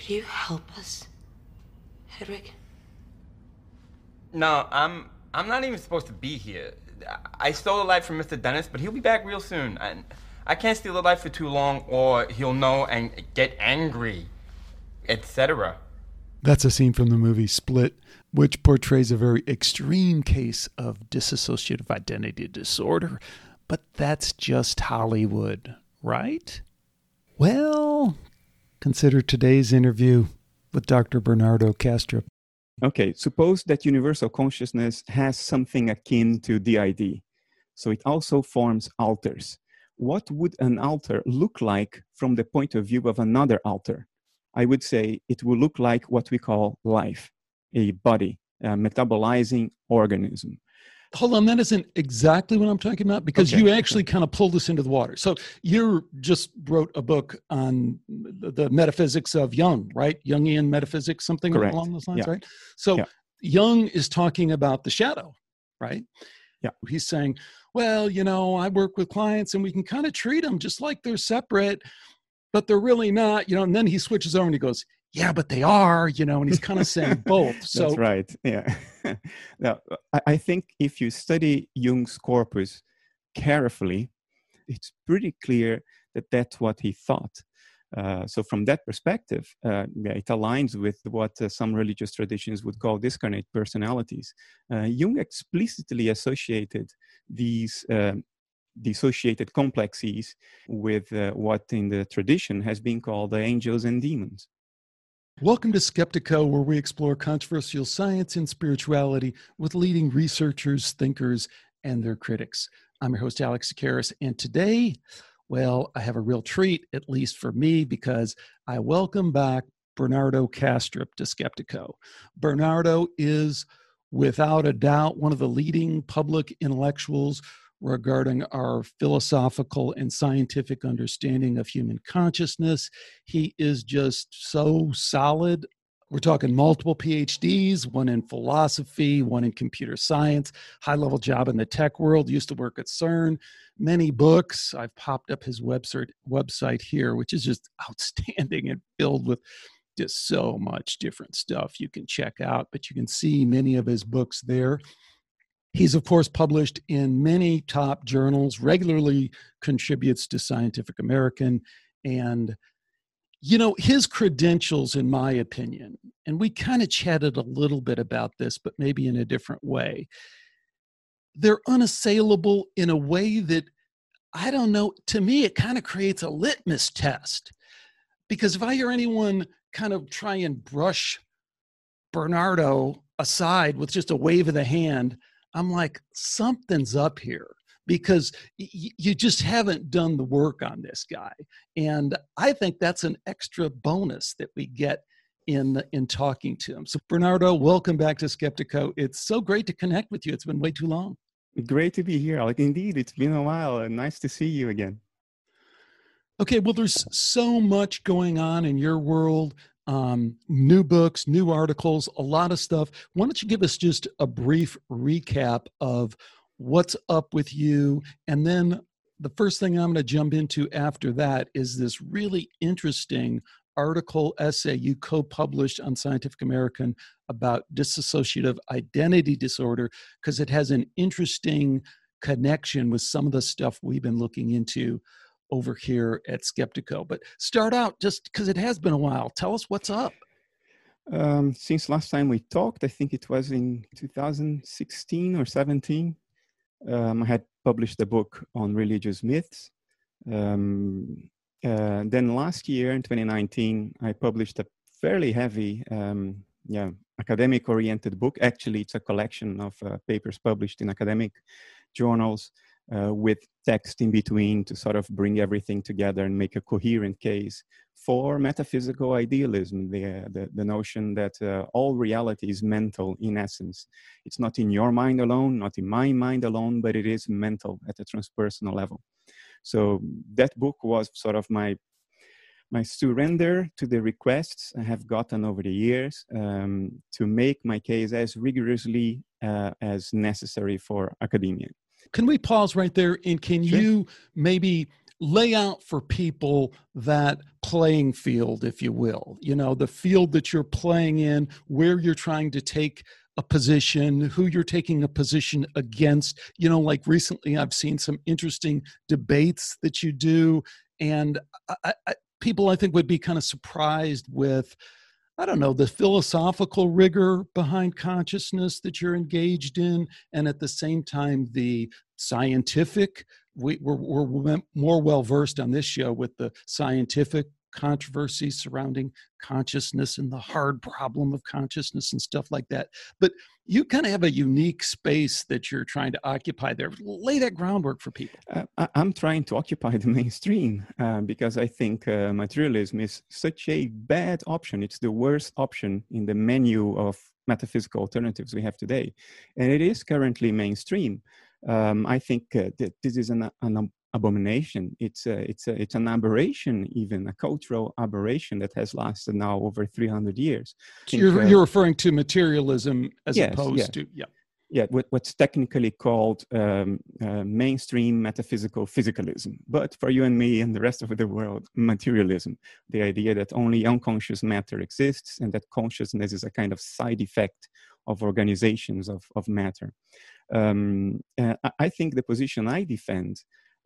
Could you help us, Hedwig? No, I'm not even supposed to be here. I stole a life from Mr. Dennis, but he'll be back real soon. I can't steal a life for too long, or he'll know and get angry, etc. That's a scene from the movie Split, which portrays a very extreme case of dissociative identity disorder. But that's just Hollywood, right? Well, consider today's interview with Dr. Bernardo Kastrup. Okay, suppose that universal consciousness has something akin to DID. So it also forms alters. What would an alter look like from the point of view of another alter? I would say it will look like what we call life, a body, a metabolizing organism. Hold on, that isn't exactly what I'm talking about, because you actually kind of pulled us into the water. So you just wrote a book on the metaphysics of Jung, right? Jungian metaphysics, something Correct. Along those lines, Yeah. right? So Jung is talking about the shadow, right? Yeah. He's saying, well, I work with clients and we can kind of treat them just like they're separate, but they're really not, and then he switches over and he goes, yeah, but they are, and he's kind of saying both. So That's right. Yeah. Now, I think if you study Jung's corpus carefully, it's pretty clear that that's what he thought. So from that perspective, it aligns with what some religious traditions would call discarnate personalities. Jung explicitly associated these dissociated complexes with what in the tradition has been called the angels and demons. Welcome to Skeptico, where we explore controversial science and spirituality with leading researchers, thinkers, and their critics. I'm your host, Alex Tsakiris, and today, well, I have a real treat, at least for me, because I welcome back Bernardo Kastrup to Skeptico. Bernardo is, without a doubt, one of the leading public intellectuals regarding our philosophical and scientific understanding of human consciousness. He is just so solid. We're talking multiple PhDs, one in philosophy, one in computer science, high-level job in the tech world, used to work at CERN, many books. I've popped up his website here, which is just outstanding and filled with just so much different stuff you can check out, but you can see many of his books there. He's, of course, published in many top journals, regularly contributes to Scientific American, and, his credentials, in my opinion, and we kind of chatted a little bit about this, but maybe in a different way, they're unassailable in a way that, I don't know, to me, it kind of creates a litmus test. Because if I hear anyone kind of try and brush Bernardo aside with just a wave of the hand, I'm like, something's up here, because you just haven't done the work on this guy. And I think that's an extra bonus that we get in talking to him. So Bernardo, welcome back to Skeptico. It's so great to connect with you. It's been way too long. Great to be here, Alec. Indeed, it's been a while, and nice to see you again. Okay, well, there's so much going on in your world. New books, new articles, a lot of stuff. Why don't you give us just a brief recap of what's up with you? And then the first thing I'm going to jump into after that is this really interesting article essay you co-published on Scientific American about dissociative identity disorder, because it has an interesting connection with some of the stuff we've been looking into over here at Skeptico. But start out, just because it has been a while. Tell us what's up. Since last time we talked, I think it was in 2016 or 17, I had published a book on religious myths. Then last year, in 2019, I published a fairly heavy, academic-oriented book. Actually, it's a collection of papers published in academic journals, with text in between to sort of bring everything together and make a coherent case for metaphysical idealism, the notion that all reality is mental in essence. It's not in your mind alone, not in my mind alone, but it is mental at a transpersonal level. So that book was sort of my surrender to the requests I have gotten over the years to make my case as rigorously as necessary for academia. Can we pause right there? And can Sure. you maybe lay out for people that playing field, if you will, the field that you're playing in, where you're trying to take a position, who you're taking a position against. Like recently I've seen some interesting debates that you do, and people I think would be kind of surprised with, I don't know, the philosophical rigor behind consciousness that you're engaged in, and at the same time, the scientific. We're more well-versed on this show with the scientific controversy surrounding consciousness and the hard problem of consciousness and stuff like that. But you kind of have a unique space that you're trying to occupy there. Lay that groundwork for people. I'm trying to occupy the mainstream because I think materialism is such a bad option. It's the worst option in the menu of metaphysical alternatives we have today. And it is currently mainstream. I think that this is an abomination. It's an aberration, even a cultural aberration that has lasted now over 300 years. So you're referring to materialism as opposed to what's technically called mainstream metaphysical physicalism, but for you and me and the rest of the world, materialism, the idea that only unconscious matter exists and that consciousness is a kind of side effect of organizations of matter. I think the position I defend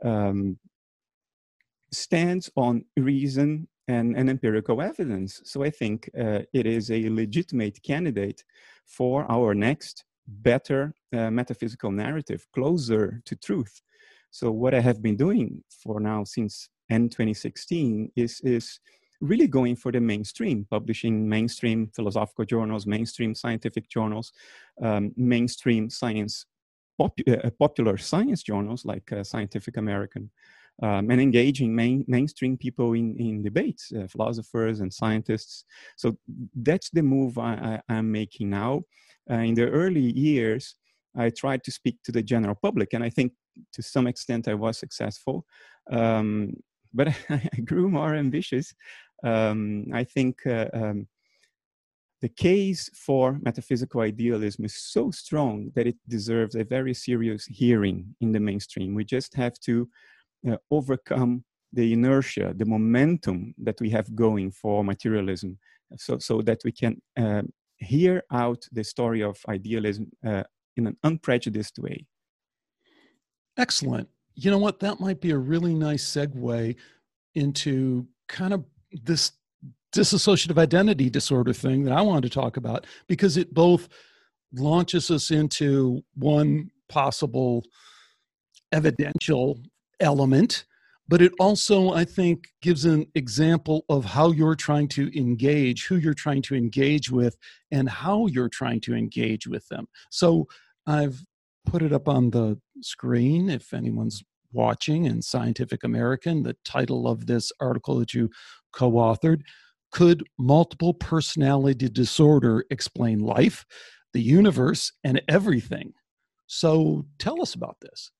stands on reason and empirical evidence. So I think it is a legitimate candidate for our next better metaphysical narrative, closer to truth. So what I have been doing for now since end 2016 is really going for the mainstream, publishing mainstream philosophical journals, mainstream scientific journals, mainstream science, popular science journals like Scientific American, and engaging mainstream people in debates, philosophers and scientists. So that's the move I'm making now. In the early years, I tried to speak to the general public, and I think to some extent I was successful, but I grew more ambitious. I think the case for metaphysical idealism is so strong that it deserves a very serious hearing in the mainstream. We just have to overcome the inertia, the momentum that we have going for materialism, so that we can hear out the story of idealism in an unprejudiced way. Excellent. You know what? That might be a really nice segue into kind of this dissociative identity disorder thing that I wanted to talk about, because it both launches us into one possible evidential element, but it also, I think, gives an example of how you're trying to engage, who you're trying to engage with, and how you're trying to engage with them. So I've put it up on the screen if anyone's watching in Scientific American, the title of this article that you co-authored: Could Multiple Personality Disorder Explain Life, the Universe, and Everything? So tell us about this.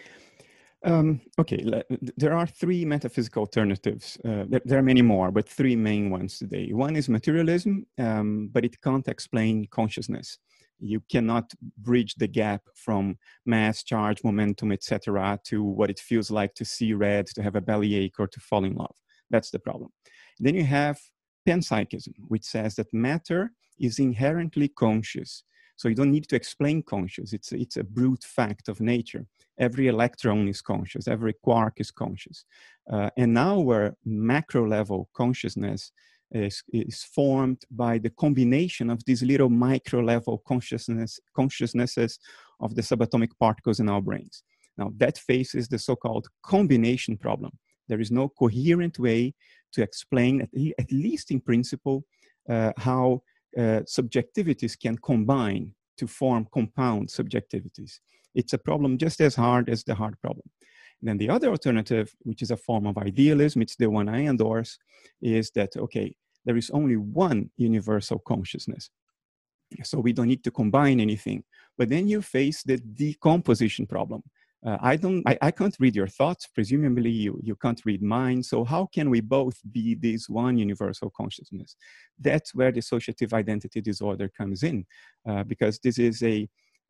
Okay, there are three metaphysical alternatives. There are many more, but three main ones today. One is materialism, but it can't explain consciousness. You cannot bridge the gap from mass, charge, momentum, etc., to what it feels like to see red, to have a bellyache, or to fall in love. That's the problem. Then you have panpsychism, which says that matter is inherently conscious. So you don't need to explain conscious. It's a brute fact of nature. Every electron is conscious. Every quark is conscious. And our macro level consciousness is formed by the combination of these little micro level consciousnesses of the subatomic particles in our brains. Now that faces the so-called combination problem. There is no coherent way to explain, at least in principle, how subjectivities can combine to form compound subjectivities. It's a problem just as hard as the hard problem. And then the other alternative, which is a form of idealism, it's the one I endorse, is that, okay, there is only one universal consciousness. So we don't need to combine anything. But then you face the decomposition problem. I can't read your thoughts. Presumably you can't read mine. So how can we both be this one universal consciousness? That's where dissociative identity disorder comes in, because this is a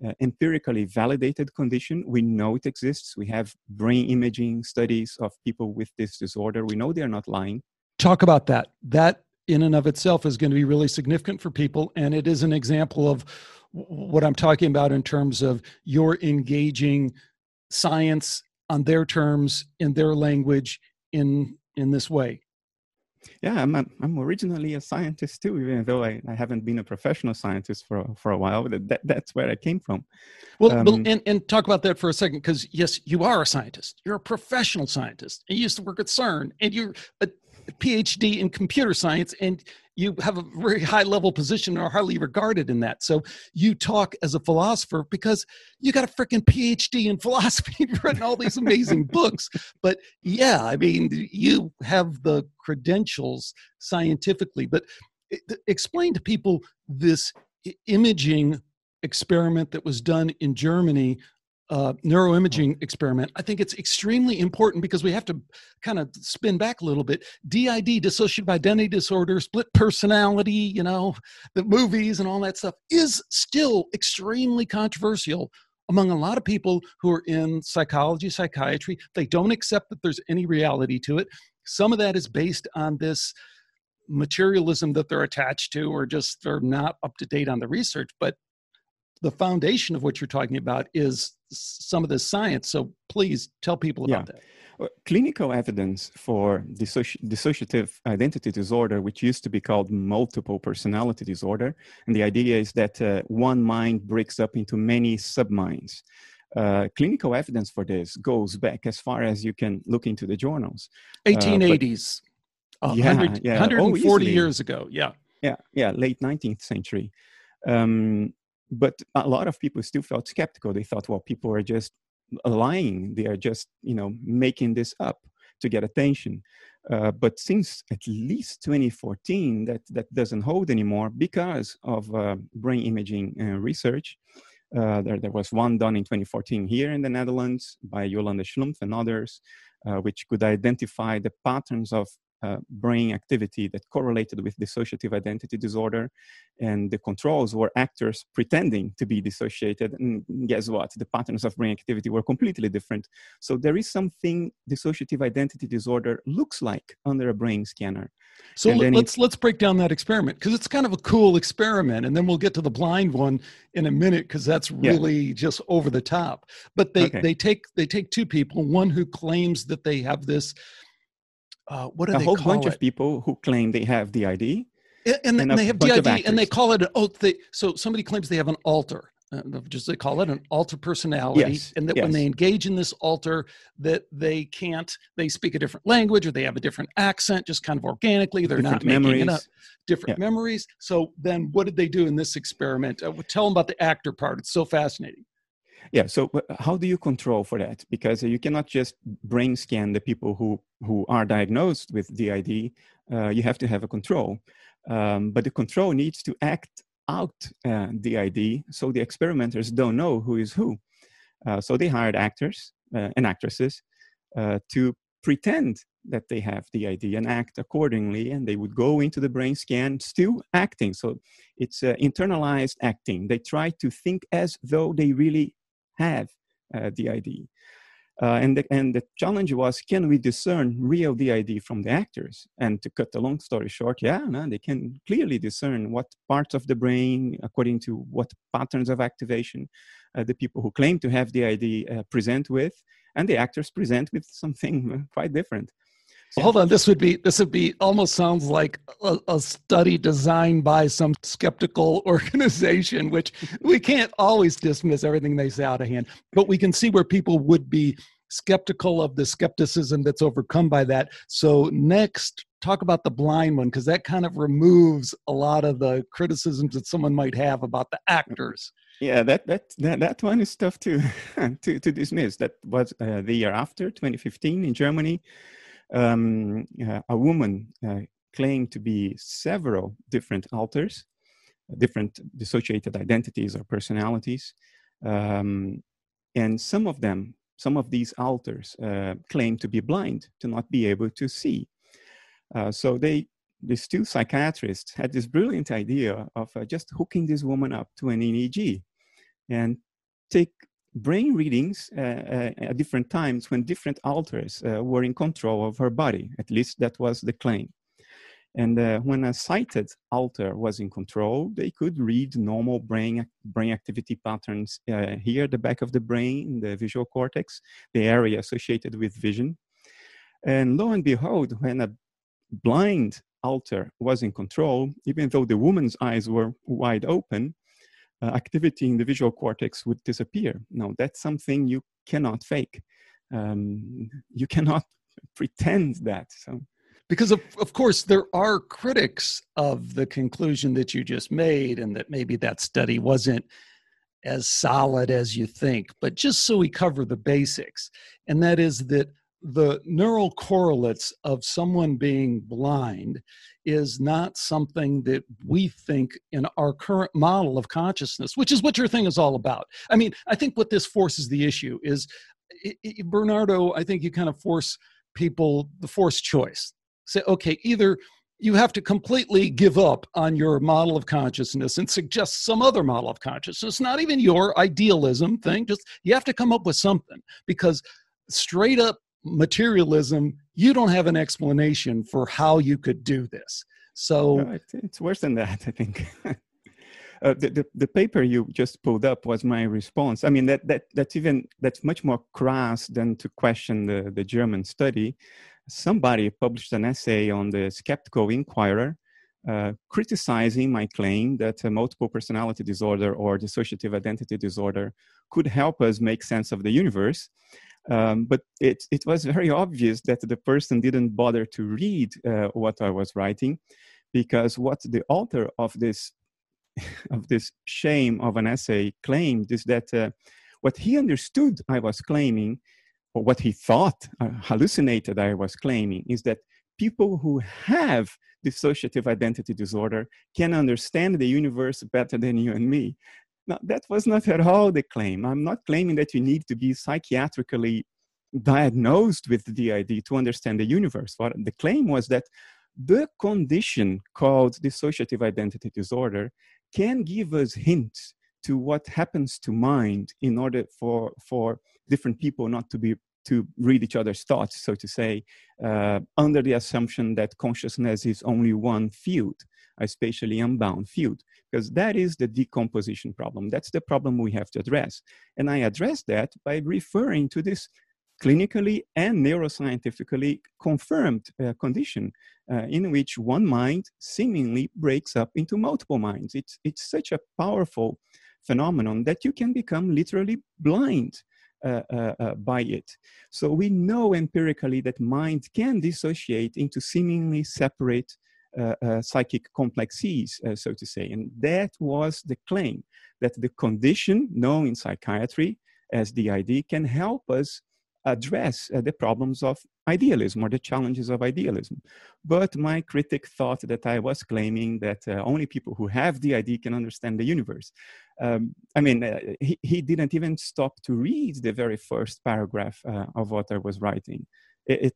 empirically validated condition. We know it exists. We have brain imaging studies of people with this disorder. We know they're not lying. Talk about that. That in and of itself is going to be really significant for people. And it is an example of what I'm talking about in terms of you're engaging science on their terms, in their language, in this way. Yeah, I'm originally a scientist too, even though I haven't been a professional scientist for a while. That's where I came from. Well, and talk about that for a second, because yes, you are a scientist. You're a professional scientist. And you used to work at CERN, and you're a PhD in computer science, and you have a very high level position and are highly regarded in that. So you talk as a philosopher because you got a freaking PhD in philosophy. You've written all these amazing books. But yeah, I mean, you have the credentials scientifically. But explain to people this imaging experiment that was done in Germany, neuroimaging experiment. I think it's extremely important because we have to kind of spin back a little bit. DID, dissociative identity disorder, split personality, you know, the movies and all that stuff is still extremely controversial among a lot of people who are in psychology, psychiatry. They don't accept that there's any reality to it. Some of that is based on this materialism that they're attached to, or just they're not up to date on the research. But the foundation of what you're talking about is some of this science. So please tell people about that. Well, clinical evidence for dissociative identity disorder, which used to be called multiple personality disorder. And the idea is that one mind breaks up into many subminds. Clinical evidence for this goes back as far as you can look into the journals. 1880s, 140 years ago. Yeah, late 19th century. But a lot of people still felt skeptical. They thought, well, people are just lying. They are just, making this up to get attention. But since at least 2014, that doesn't hold anymore because of brain imaging research. There was one done in 2014 here in the Netherlands by Jolande Schlumpf and others, which could identify the patterns of brain activity that correlated with dissociative identity disorder. And the controls were actors pretending to be dissociated. And guess what? The patterns of brain activity were completely different. So there is something dissociative identity disorder looks like under a brain scanner. So let's break down that experiment, because it's kind of a cool experiment. And then we'll get to the blind one in a minute, because that's really just over the top. But they take two people, one who claims that they have this, what do they call it? A whole bunch of people who claim they have DID. And they have DID, and they call it so somebody claims they have an alter. They call it an alter personality, and that when they engage in this alter, that they speak a different language, or they have a different accent, just kind of organically. They're not making it up. Different memories. So then what did they do in this experiment? Tell them about the actor part. It's so fascinating. Yeah. So how do you control for that? Because you cannot just brain scan the people who are diagnosed with DID. You have to have a control. But the control needs to act out DID, so the experimenters don't know who is who. So they hired actors and actresses to pretend that they have DID and act accordingly, and they would go into the brain scan still acting. So it's internalized acting. They try to think as though they really have DID. And the challenge was, can we discern real DID from the actors? And to cut the long story short, they can clearly discern what parts of the brain, according to what patterns of activation the people who claim to have DID present with, and the actors present with something quite different. So, hold on, this would be almost sounds like a study designed by some skeptical organization, which we can't always dismiss everything they say out of hand, but we can see where people would be skeptical of the skepticism that's overcome by that. So next, talk about the blind one, because that kind of removes a lot of the criticisms that someone might have about the actors. Yeah, that one is tough to dismiss. That was the year after, 2015 in Germany. A woman claimed to be several different alters, different dissociated identities or personalities. And some of these alters claimed to be blind, to not be able to see. So these two psychiatrists had this brilliant idea of just hooking this woman up to an EEG and take brain readings at different times when different alters were in control of her body. At least that was the claim. And when a sighted alter was in control, they could read normal brain activity patterns here at the back of the brain, the visual cortex, the area associated with vision. And lo and behold, when a blind alter was in control, even though the woman's eyes were wide open, activity in the visual cortex would disappear. Now, that's something you cannot fake. You cannot pretend that. So. Because of course, there are critics of the conclusion that you just made, and that maybe that study wasn't as solid as you think. But just so we cover the basics, and that is that the neural correlates of someone being blind is not something that we think in our current model of consciousness, which is what your thing is all about. I mean, I think what this forces the issue is, Bernardo, I think you kind of force people the forced choice. Say, okay, either you have to completely give up on your model of consciousness and suggest some other model of consciousness, not even your idealism thing, just you have to come up with something, because straight up materialism, you don't have an explanation for how you could do this. So it's worse than that, I think. The paper you just pulled up was my response. I mean, that's much more crass than to question the German study. Somebody published an essay on the Skeptical Inquirer criticizing my claim that a multiple personality disorder or dissociative identity disorder could help us make sense of the universe. But it was very obvious that the person didn't bother to read what I was writing, because what the author of this shame of an essay claimed is that what he understood I was claiming, or what he thought, hallucinated I was claiming, is that people who have dissociative identity disorder can understand the universe better than you and me. Now, that was not at all the claim. I'm not claiming that you need to be psychiatrically diagnosed with DID to understand the universe. What the claim was that the condition called dissociative identity disorder can give us hints to what happens to mind in order for different people not to read each other's thoughts, so to say, under the assumption that consciousness is only one field, a spatially unbound field, because that is the decomposition problem. That's the problem we have to address. And I address that by referring to this clinically and neuroscientifically confirmed condition in which one mind seemingly breaks up into multiple minds. It's such a powerful phenomenon that you can become literally blind by it. So we know empirically that mind can dissociate into seemingly separate psychic complexes, so to say. And that was the claim, that the condition known in psychiatry as DID can help us address the problems of idealism or the challenges of idealism. But my critic thought that I was claiming that only people who have DID can understand the universe. He didn't even stop to read the very first paragraph of what I was writing. It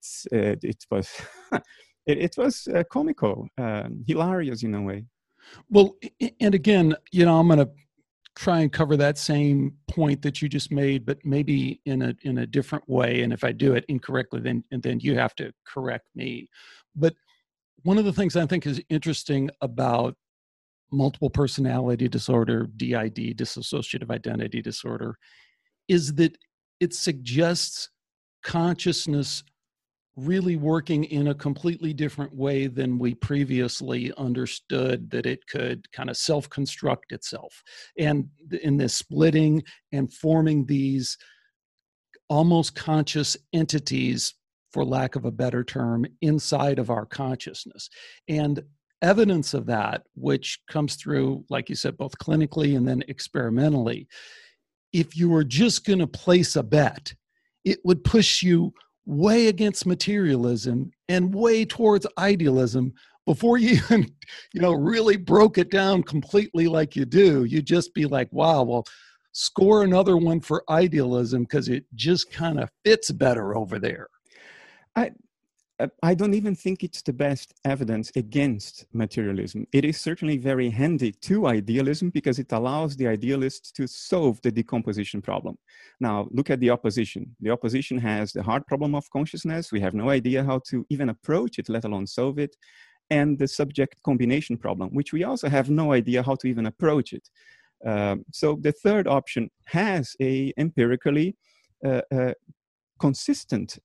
was comical, hilarious in a way. Well, and again, I'm going to try and cover that same point that you just made, but maybe in a different way. And if I do it incorrectly, then you have to correct me. But one of the things I think is interesting about multiple personality disorder, DID, dissociative identity disorder, is that it suggests consciousness really working in a completely different way than we previously understood that it could kind of self-construct itself. And in this splitting and forming these almost conscious entities, for lack of a better term, inside of our consciousness. And evidence of that, which comes through, like you said, both clinically and then experimentally, if you were just going to place a bet, it would push you way against materialism and way towards idealism before you even, really broke it down completely like you do. You'd just be like, wow, well, score another one for idealism because it just kind of fits better over there. I don't even think it's the best evidence against materialism. It is certainly very handy to idealism because it allows the idealists to solve the decomposition problem. Now, look at the opposition. The opposition has the hard problem of consciousness. We have no idea how to even approach it, let alone solve it. And the subject combination problem, which we also have no idea how to even approach it. So the third option has a empirically consistent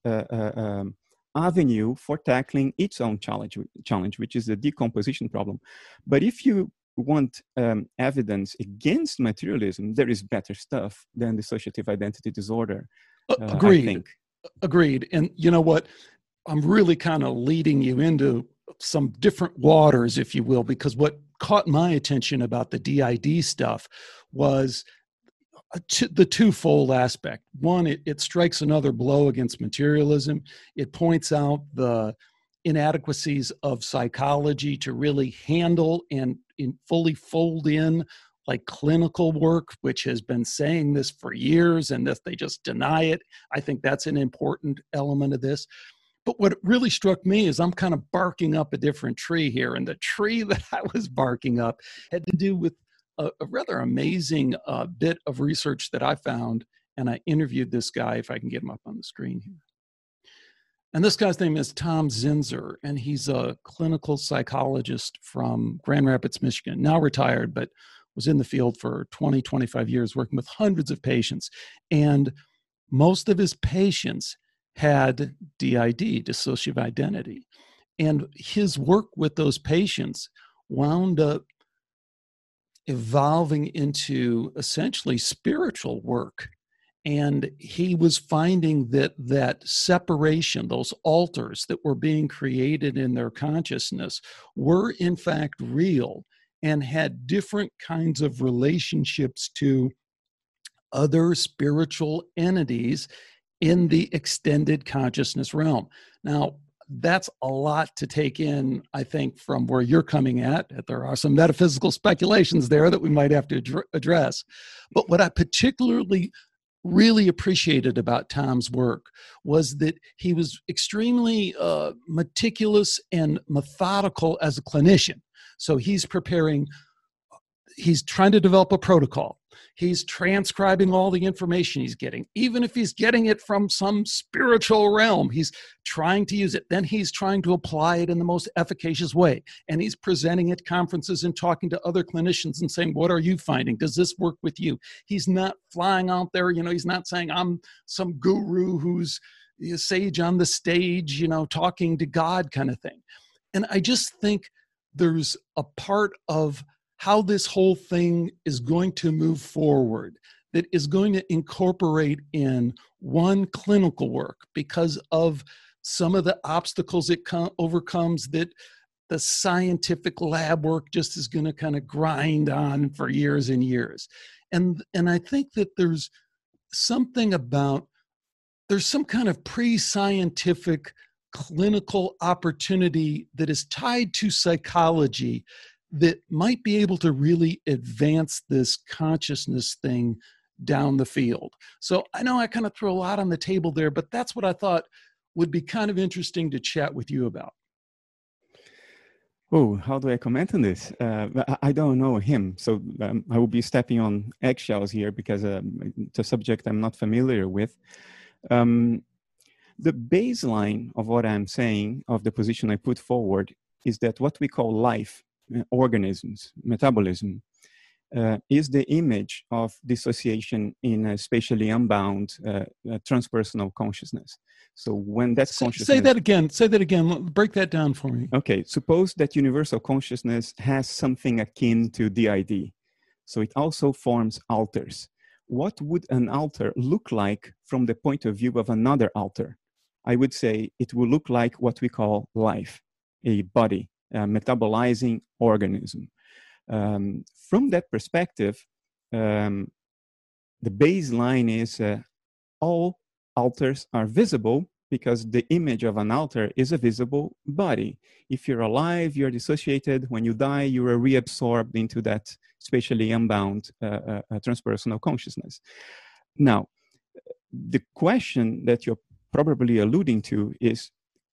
avenue for tackling its own challenge, which is the decomposition problem. But if you want evidence against materialism, there is better stuff than dissociative identity disorder. Agreed. I think. Agreed. And you know what? I'm really kind of leading you into some different waters, if you will, because what caught my attention about the DID stuff was the twofold aspect. One, it strikes another blow against materialism. It points out the inadequacies of psychology to really handle and fully fold in like clinical work, which has been saying this for years, and that they just deny it. I think that's an important element of this. But what really struck me is I'm kind of barking up a different tree here, and the tree that I was barking up had to do with a rather amazing bit of research that I found, and I interviewed this guy, if I can get him up on the screen here. And this guy's name is Tom Zinzer, and he's a clinical psychologist from Grand Rapids, Michigan, now retired, but was in the field for 20, 25 years, working with hundreds of patients. And most of his patients had DID, dissociative identity. And his work with those patients wound up evolving into essentially spiritual work. And he was finding that separation, those altars that were being created in their consciousness, were in fact real and had different kinds of relationships to other spiritual entities in the extended consciousness realm. Now, that's a lot to take in, I think, from where you're coming at. There are some metaphysical speculations there that we might have to address. But what I particularly really appreciated about Tom's work was that he was extremely meticulous and methodical as a clinician. So he's trying to develop a protocol. He's transcribing all the information he's getting. Even if he's getting it from some spiritual realm, he's trying to use it. Then he's trying to apply it in the most efficacious way. And he's presenting at conferences and talking to other clinicians and saying, what are you finding? Does this work with you? He's not flying out there. He's not saying, I'm some guru who's a sage on the stage, talking to God kind of thing. And I just think there's a part of how this whole thing is going to move forward that is going to incorporate in one clinical work because of some of the obstacles it overcomes that the scientific lab work just is going to kind of grind on for years and years. And I think that there's some kind of pre-scientific clinical opportunity that is tied to psychology that might be able to really advance this consciousness thing down the field. So I know I kind of threw a lot on the table there, but that's what I thought would be kind of interesting to chat with you about. Oh, how do I comment on this? I don't know him, so I will be stepping on eggshells here because it's a subject I'm not familiar with. The baseline of what I'm saying, of the position I put forward, is that what we call life, organisms, metabolism, is the image of dissociation in a spatially unbound transpersonal consciousness. So when that consciousness... Say that again. Break that down for me. Okay. Suppose that universal consciousness has something akin to DID. So it also forms alters. What would an alter look like from the point of view of another alter? I would say it will look like what we call life, a body, a metabolizing organism. From that perspective, the baseline is all alters are visible because the image of an alter is a visible body. If you're alive, you're dissociated. When you die, you are reabsorbed into that spatially unbound transpersonal consciousness. Now, the question that you're probably alluding to is,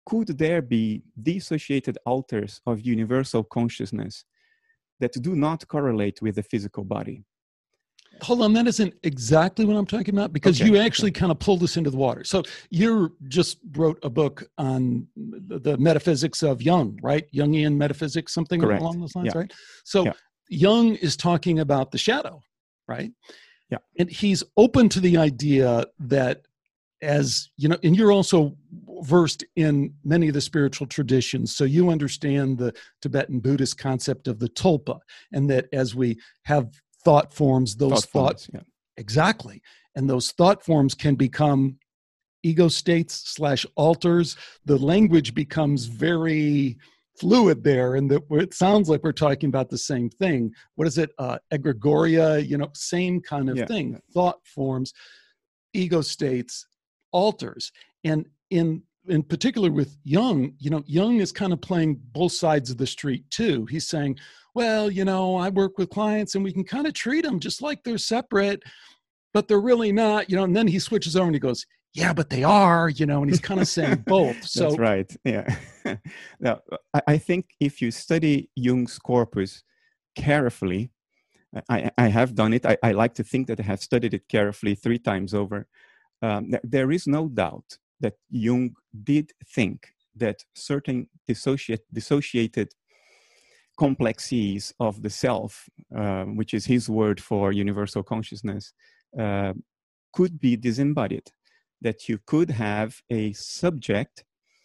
could there be dissociated alters of universal consciousness that do not correlate with the physical body? Hold on, that isn't exactly what I'm talking about, because you actually kind of pulled us into the water. So you just wrote a book on the metaphysics of Jung, right? Jungian metaphysics, something Correct. along those lines, Yeah. right? So Yeah. Jung is talking about the shadow, right? Yeah. And he's open to the idea that, as you know, and you're also versed in many of the spiritual traditions, so you understand the Tibetan Buddhist concept of the tulpa, and that as we have thought forms, those thoughts, yeah. exactly, and those thought forms can become ego states / alters. The language becomes very fluid there, and it sounds like we're talking about the same thing. What is it? Egregoria, same kind of thing. Yeah. Thought forms, ego states, alters. And in particular with Jung, Jung is kind of playing both sides of the street too. He's saying, well, I work with clients and we can kind of treat them just like they're separate, but they're really not, and then he switches over and he goes, yeah, but they are, and he's kind of saying both. So that's right. Yeah. Now, I think if you study Jung's corpus carefully, I have done it. I like to think that I have studied it carefully 3 times over. There is no doubt that Jung did think that certain dissociated complexes of the self, which is his word for universal consciousness, could be disembodied. That you could have a subject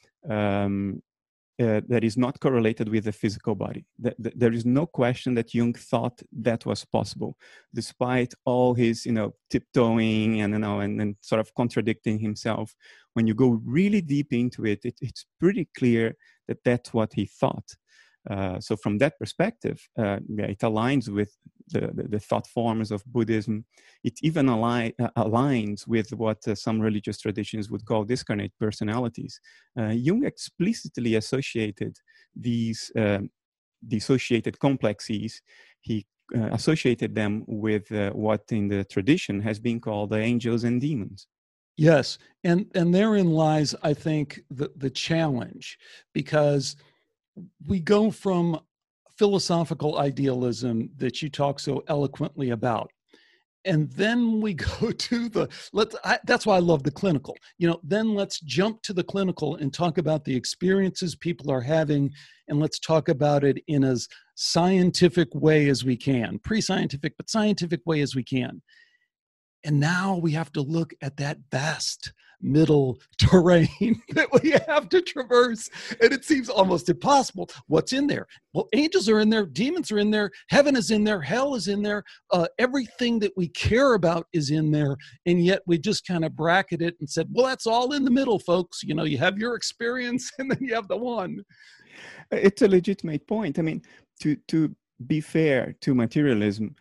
that is not correlated with the physical body. There is no question that Jung thought that was possible, despite all his, tiptoeing and sort of contradicting himself. When you go really deep into it, it's pretty clear that that's what he thought. So from that perspective, it aligns with the thought forms of Buddhism. It even aligns with what some religious traditions would call discarnate personalities. Jung explicitly associated these dissociated complexes. He associated them with what in the tradition has been called the angels and demons. Yes, and therein lies, I think, the challenge, because we go from philosophical idealism that you talk so eloquently about, and then we go to that's why I love the clinical. Then let's jump to the clinical and talk about the experiences people are having, and let's talk about it in as scientific way as we can, pre-scientific, but scientific way as we can. And now we have to look at that vast middle terrain that we have to traverse. And it seems almost impossible. What's in there? Well, angels are in there. Demons are in there. Heaven is in there. Hell is in there. Everything that we care about is in there. And yet we just kind of bracket it and said, well, that's all in the middle, folks. You have your experience and then you have the one. It's a legitimate point. I mean, to be fair to materialism,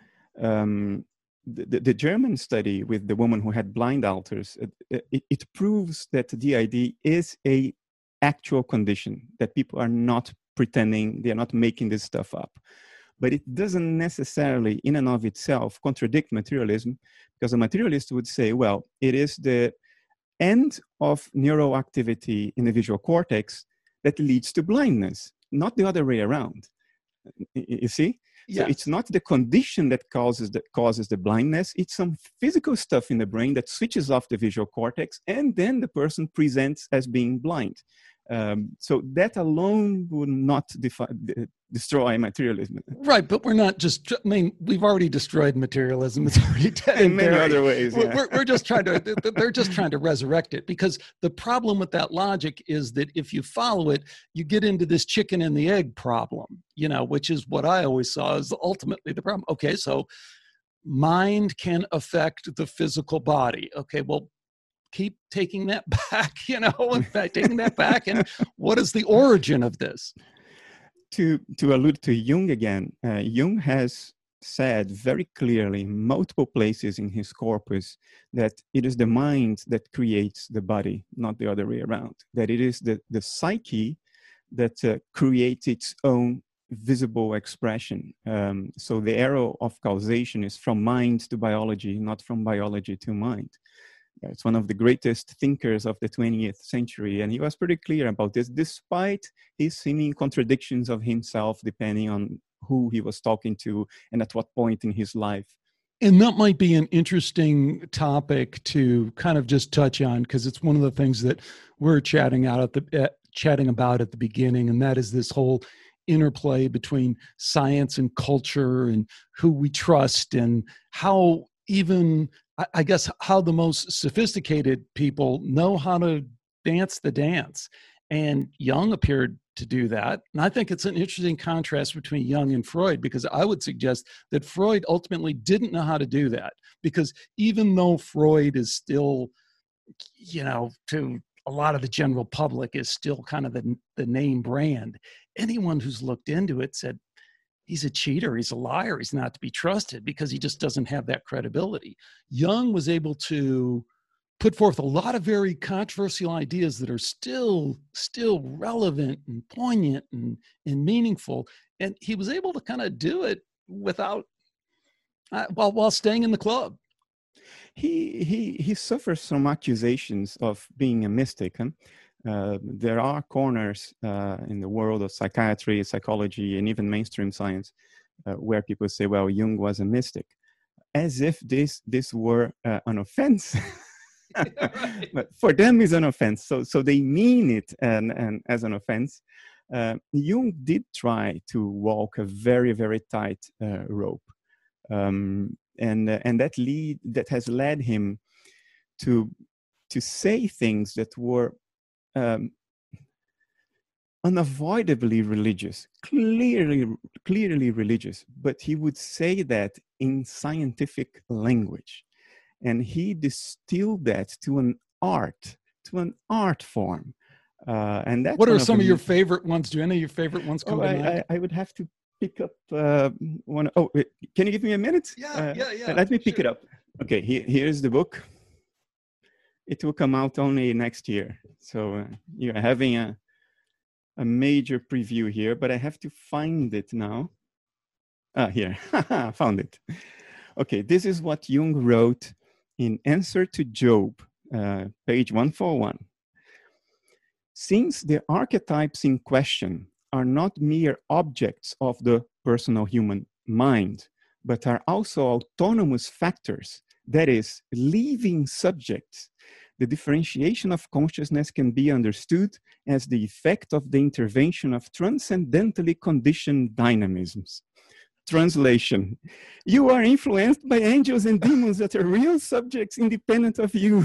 the German study with the woman who had blind alters, it proves that DID is a actual condition, that people are not pretending, they are not making this stuff up. But it doesn't necessarily in and of itself contradict materialism, because a materialist would say, well, it is the end of neural activity in the visual cortex that leads to blindness, not the other way around. You see? Yeah. So it's not the condition that causes the blindness. It's some physical stuff in the brain that switches off the visual cortex, and then the person presents as being blind. So that alone would not destroy materialism. Right, but we're not just, we've already destroyed materialism. It's already dead in many other ways. Yeah. We're just trying to, they're just trying to resurrect it, because the problem with that logic is that if you follow it, you get into this chicken and the egg problem, which is what I always saw as ultimately the problem. Okay, so mind can affect the physical body. Okay, well, keep taking that back, in fact, taking that back. And what is the origin of this? To allude to Jung again, Jung has said very clearly in multiple places in his corpus that it is the mind that creates the body, not the other way around. That it is the psyche that creates its own visible expression. So the arrow of causation is from mind to biology, not from biology to mind. It's one of the greatest thinkers of the 20th century. And he was pretty clear about this, despite his seeming contradictions of himself, depending on who he was talking to and at what point in his life. And that might be an interesting topic to kind of just touch on, because it's one of the things that we're chatting about at the beginning, and that is this whole interplay between science and culture and who we trust, and how even, I guess, how the most sophisticated people know how to dance the dance. And Jung appeared to do that. And I think it's an interesting contrast between Jung and Freud, because I would suggest that Freud ultimately didn't know how to do that. Because even though Freud is still, to a lot of the general public is still kind of the name brand, anyone who's looked into it said, he's a cheater, he's a liar, he's not to be trusted, because he just doesn't have that credibility. Jung was able to put forth a lot of very controversial ideas that are still relevant and poignant and meaningful. And he was able to kind of do it without, while staying in the club. He suffers from accusations of being a mystic. There are corners in the world of psychiatry, psychology, and even mainstream science where people say, well, Jung was a mystic, as if this were an offense. Right. But for them it's an offense, so they mean it and as an offense. Jung did try to walk a very, very tight rope, and that has led him to say things that were unavoidably religious, clearly religious, but he would say that in scientific language. And he distilled that to an art form. And that's what are some of your favorite ones? Do any of your favorite ones come to mind? I would have to pick up one. Oh, can you give me a minute? Yeah. Let me pick it up. Okay, here's the book. It will come out only next year. So you're having a major preview here, but I have to find it now. Here, found it. Okay, this is what Jung wrote in Answer to Job, page 141. Since the archetypes in question are not mere objects of the personal human mind, but are also autonomous factors, that is, living subjects, the differentiation of consciousness can be understood as the effect of the intervention of transcendently conditioned dynamisms. Translation: you are influenced by angels and demons that are real subjects independent of you.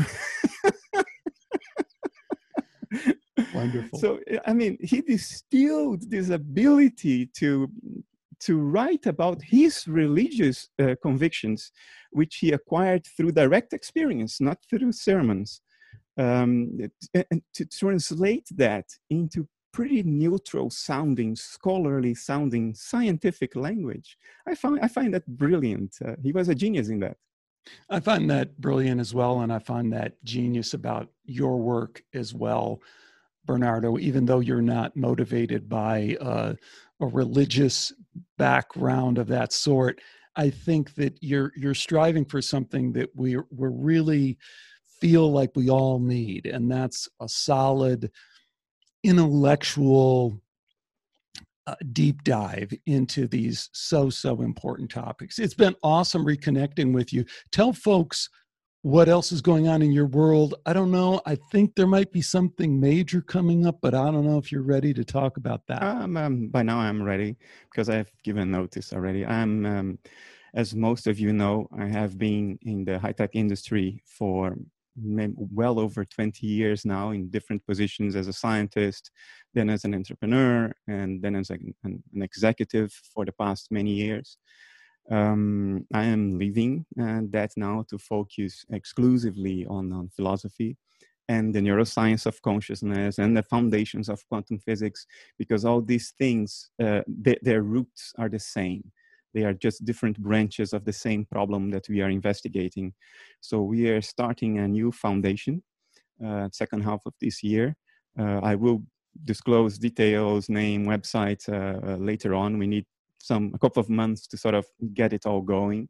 Wonderful. So, I mean, he distilled this ability to write about his religious convictions, which he acquired through direct experience, not through sermons, and to translate that into pretty neutral sounding, scholarly sounding, scientific language. I find that brilliant. He was a genius in that. I find that brilliant as well, and I find that genius about your work as well, Bernardo, even though you're not motivated by a religious background of that sort. I think that you're striving for something that we really feel like we all need, and that's a solid intellectual deep dive into these so important topics. It's been awesome reconnecting with you. Tell folks what else is going on in your world. I don't know. I think there might be something major coming up, but I don't know if you're ready to talk about that. By now I'm ready, because I've given notice already. I'm, as most of you know, I have been in the high-tech industry for well over 20 years now, in different positions as a scientist, then as an entrepreneur, and then as an executive for the past many years. I am leaving that now to focus exclusively on philosophy and the neuroscience of consciousness and the foundations of quantum physics, because all these things, their roots are the same. They are just different branches of the same problem that we are investigating. So we are starting a new foundation, second half of this year. I will disclose details, name, website later on. We need a couple of months to sort of get it all going.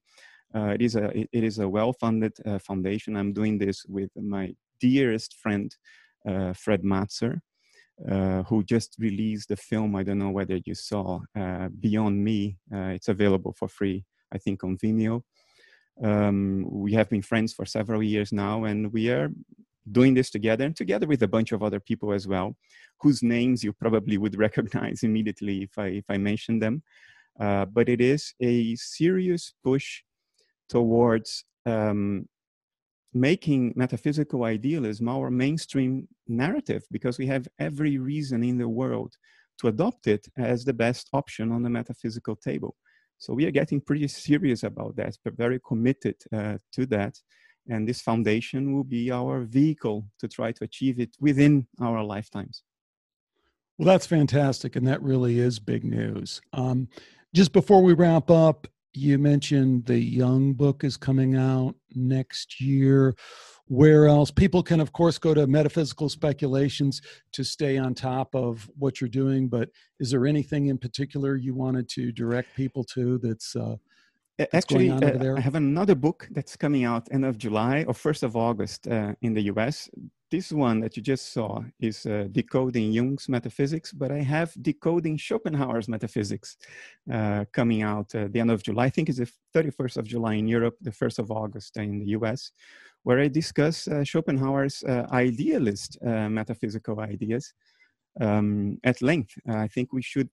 It is a well-funded foundation. I'm doing this with my dearest friend, Fred Matzer, who just released the film. I don't know whether you saw Beyond Me. It's available for free, I think, on Vimeo. We have been friends for several years now, and we are doing this together, and together with a bunch of other people as well, whose names you probably would recognize immediately if I mention them. But it is a serious push towards making metaphysical idealism our mainstream narrative, because we have every reason in the world to adopt it as the best option on the metaphysical table. So we are getting pretty serious about that, but very committed to that. And this foundation will be our vehicle to try to achieve it within our lifetimes. Well, that's fantastic. And that really is big news. Just before we wrap up, you mentioned the Jung book is coming out next year. Where else? People can, of course, go to Metaphysical Speculations to stay on top of what you're doing. But is there anything in particular you wanted to direct people to that's actually going on over there? I have another book that's coming out end of July or 1st of August in the US. This one that you just saw is Decoding Jung's Metaphysics, but I have Decoding Schopenhauer's Metaphysics coming out the end of July. I think it's the 31st of July in Europe, the 1st of August in the US, where I discuss Schopenhauer's idealist metaphysical ideas at length. I think we should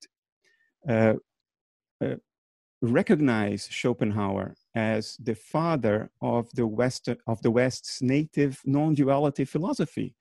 recognize Schopenhauer as the father of the West's native non-duality philosophy.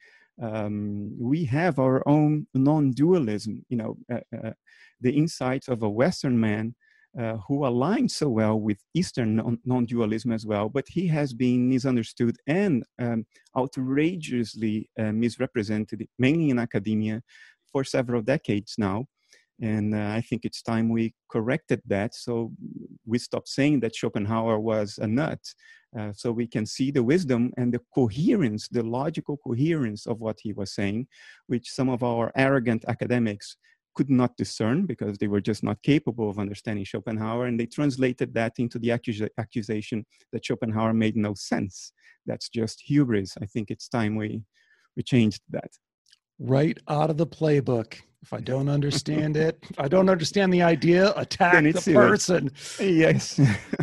We have our own non-dualism, the insights of a Western man who aligns so well with Eastern non-dualism as well, but he has been misunderstood and outrageously misrepresented, mainly in academia, for several decades now. And I think it's time we corrected that. So we stopped saying that Schopenhauer was a nut. So we can see the wisdom and the coherence, the logical coherence of what he was saying, which some of our arrogant academics could not discern because they were just not capable of understanding Schopenhauer. And they translated that into the accusation that Schopenhauer made no sense. That's just hubris. I think it's time we changed that. Right out of the playbook. If I don't understand it, if I don't understand the idea, attack the person. Yes,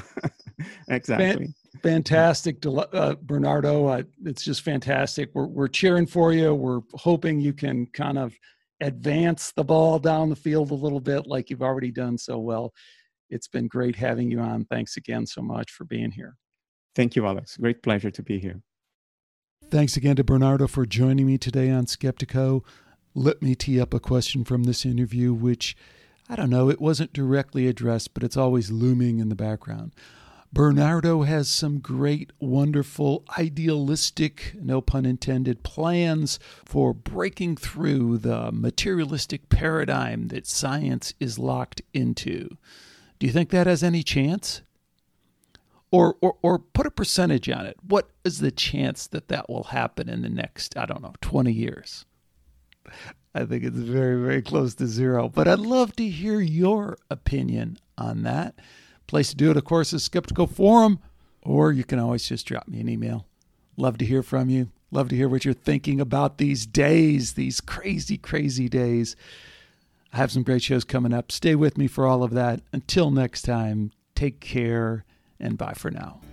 exactly. Fantastic, Bernardo. It's just fantastic. We're cheering for you. We're hoping you can kind of advance the ball down the field a little bit like you've already done so well. It's been great having you on. Thanks again so much for being here. Thank you, Alex. Great pleasure to be here. Thanks again to Bernardo for joining me today on Skeptiko. Let me tee up a question from this interview, which, I don't know, it wasn't directly addressed, but it's always looming in the background. Bernardo has some great, wonderful, idealistic, no pun intended, plans for breaking through the materialistic paradigm that science is locked into. Do you think that has any chance? Or put a percentage on it. What is the chance that will happen in the next, 20 years? I think it's very, very close to zero. But I'd love to hear your opinion on that. Place to do it, of course, is Skeptical Forum, or you can always just drop me an email. Love to hear from you. Love to hear what you're thinking about these days, these crazy, crazy days. I have some great shows coming up. Stay with me for all of that. Until next time, take care and bye for now.